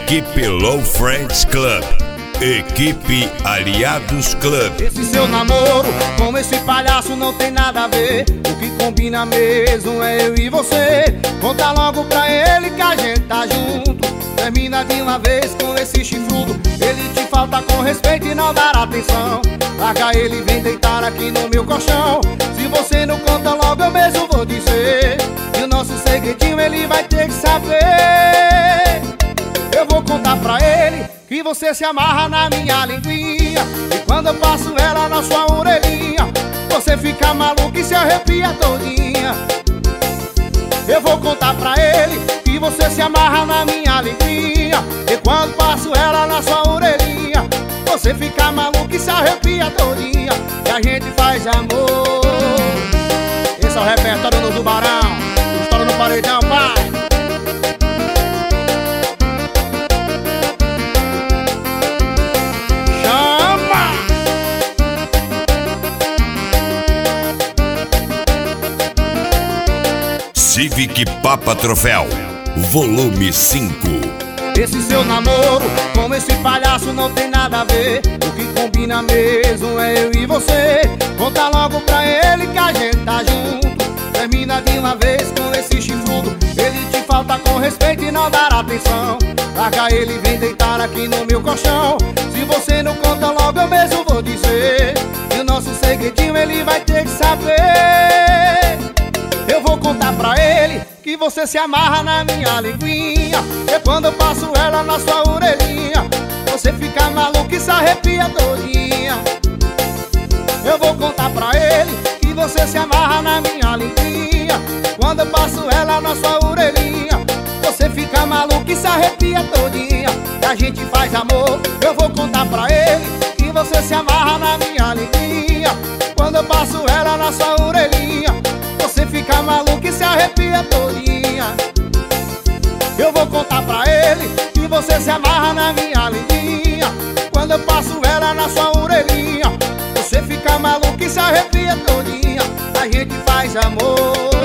Equipe Low Friends Club, Equipe Aliados Club. Esse seu namoro com esse palhaço não tem nada a ver. O que combina mesmo é eu e você. Conta logo pra ele que a gente tá junto. Termina de uma vez com esse chifrudo. Ele te falta com respeito e não dará atenção. Larga ele, vem deitar aqui no meu colchão. Se você não conta logo eu mesmo vou dizer. E o nosso segredinho ele vai ter que saber. Eu vou contar pra ele que você se amarra na minha linguinha. E quando eu passo ela na sua orelhinha, você fica maluco e se arrepia todinha. Eu vou contar pra ele que você se amarra na minha linguinha. E quando passo ela na sua orelhinha, você fica maluco e se arrepia todinha. E a gente faz amor. Esse é o repertório do Tubarão. Estoura no paredão, pai. Civic Papa Troféu, volume 5. Esse seu namoro com esse palhaço não tem nada a ver. O que combina mesmo é eu e você. Conta logo pra ele que a gente tá junto. Termina de uma vez com esse chifrudo. Ele te falta com respeito e não dará atenção. Larga ele, vem deitar aqui no meu colchão. Se você não conta logo eu mesmo vou dizer. E o nosso segredinho ele vai ter que saber. Eu vou contar pra ele que você se amarra na minha linguinha. E quando eu passo ela na sua orelhinha, você fica maluco e se arrepia todinha. Eu vou contar pra ele que você se amarra na minha linguinha. Quando eu passo ela na sua orelhinha, você fica maluco e se arrepia todinha. E a gente faz amor. Eu vou contar pra ele que você se amarra na minha linguinha. Quando eu passo ela na sua orelhinha, você fica maluco e se arrepia todinha. Eu vou contar pra ele que você se amarra na minha linguinha. Quando eu passo ela na sua orelhinha, você fica maluco e se arrepia todinha. A gente faz amor.